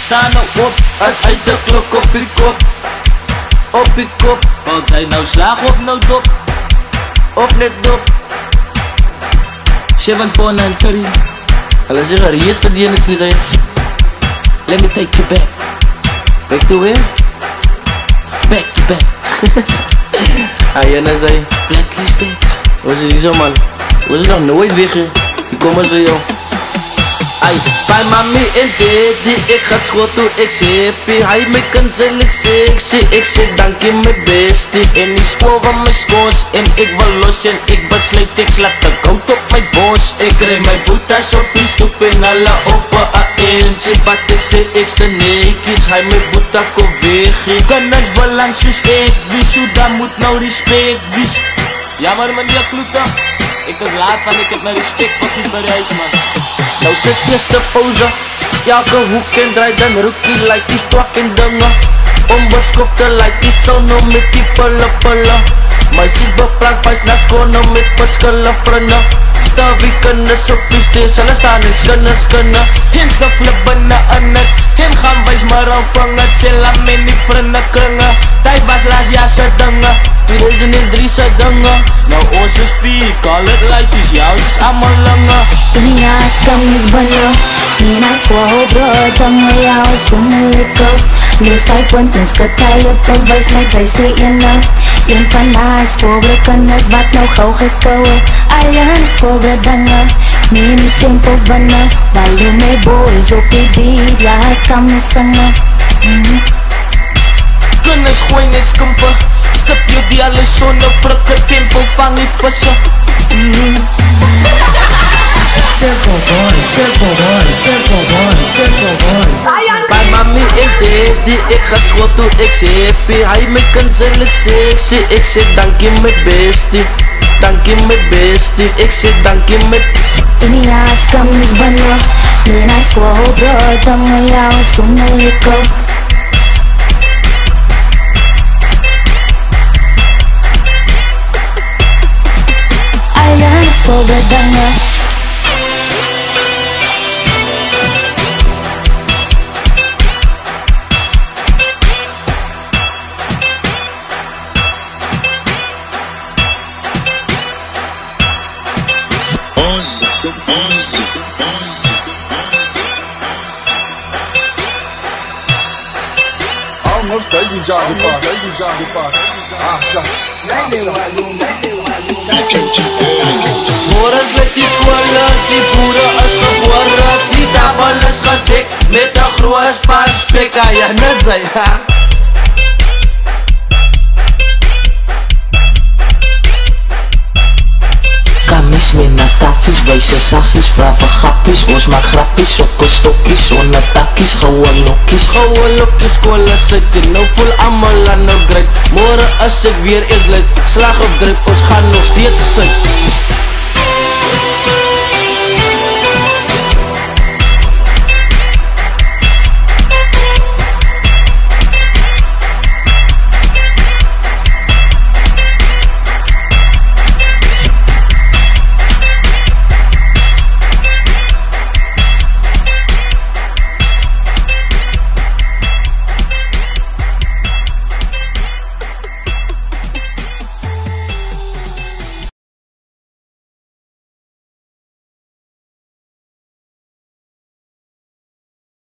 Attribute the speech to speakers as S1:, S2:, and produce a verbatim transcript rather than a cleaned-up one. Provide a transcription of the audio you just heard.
S1: sta nou op, as uit de klok op die kop. Op die kop, want zij nou slaag of nou dop. Of net dop. Seven, four, nine, three.
S2: Hulle sê gereed vir die en ek sê dit.
S1: Let me take you back.
S2: Back to where?
S1: Back to back.
S2: Ayan na sy.
S1: Black is back.
S2: Was is die zo man? Was ik nog nooit weg hier? Die kom eens bij jou.
S1: Ay, bij mami en daddy, ik ga school toe, ik happy. Hij me kan zijn, ik sexy, ik zeg dankie mijn bestie. En die school van mijn schoons, en ik wil los en ik besluit, ik slaat de goud op mijn bos. Ik krijg mijn boetas op die stoep en alle over a eentje. Wat ik zeg, ik sta netjes, hij mijn boeta kom weg. Kennis wel lang soos ik, wie zo dan moet nou respect, wie. Jammer meneer Kloete, ik was laat van, ik heb mijn respect voor die bereis man. Nou sit eerste pauze, elke hoek en draai dan rookie like die stwak en dinge. Onbeschofte like die sono met die pulle pulle. Meisies bepraat vijf na skone met verskille vrienden. Stavie kinders op die steen, hulle staan en skinne skinne. Hens de flippen na in het, hen gaan wijs maar aan vangen. Chilla met die vrienden kringen, tijd was laas ja sy dinge.
S2: tweeduisend drie sy dinge.
S1: Nou ons is vier, call it like is jou is allemaal lange.
S3: Dunia skam is banyo, mina squaw bro, tango jou is tumeliko. Lees hy puntens, katay op bewys met sy sê ene. Een van ons pobre kinders wat nou gauw gekou is. Allen is pobre dinge, mini tempels banyo. Balu my boys op die beat, ja skam is sange.
S1: Kinders gooi net skimpe, skip jou die alles sonder frikke tempel vang die visse.
S4: Circle boy, circle boy, circle boy, circle boy.
S2: Bij mami en daddy, ik ga school toe, ik zeg happy. Hij me kan zijn, ik sexy, ik zeg dankie mijn bestie. Dankie mijn bestie, ik zeg dankie mijn.
S3: Dunia skam is banyo, mina squaw bro, tango jou is tumeliko. Allen is pobre dinge.
S5: Almost doesn't jog the fuck, doesn't jog the fuck. Ah, shit.
S2: Morgens lyk die skole, die boere is gebore. Die tafel is gedek met een groot span spek. Ja, net sy, ha. Kamies met natafies, wijse sagies, vra vir grappies. Ons maak grappies, sokkelstokkies, sonder takkies, gouwe lokkies. Gouwe lokkies, kolle sit en nou voel amal aan nou gryd. Morgen as ek weer eens luid, slag op drip, ons gaan nog steeds sit.